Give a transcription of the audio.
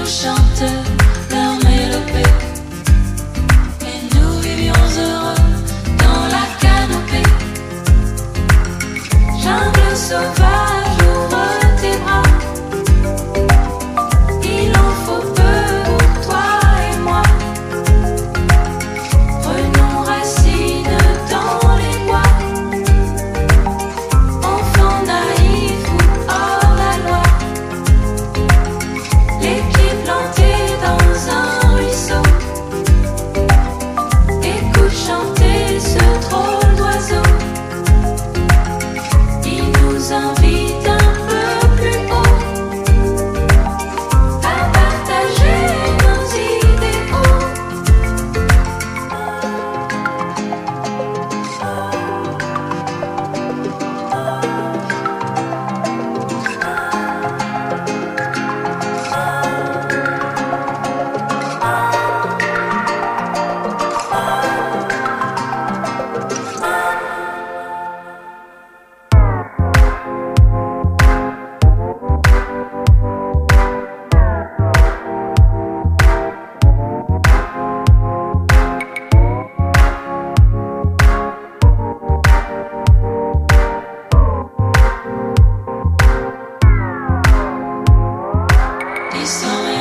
chantent leur mélopée. Et nous vivions heureux dans la canopée. Jungle sauvage, ouvre tes bras. Il en faut peu pour toi et moi. Prenons racine dans les bois. Enfants naïfs ou hors la loi. Les pieds plantés dans un ruisseau. Écoute chanter ce drôle d'oiseau. Il nous invite un peu plus haut à partager nos idéaux. Ils sont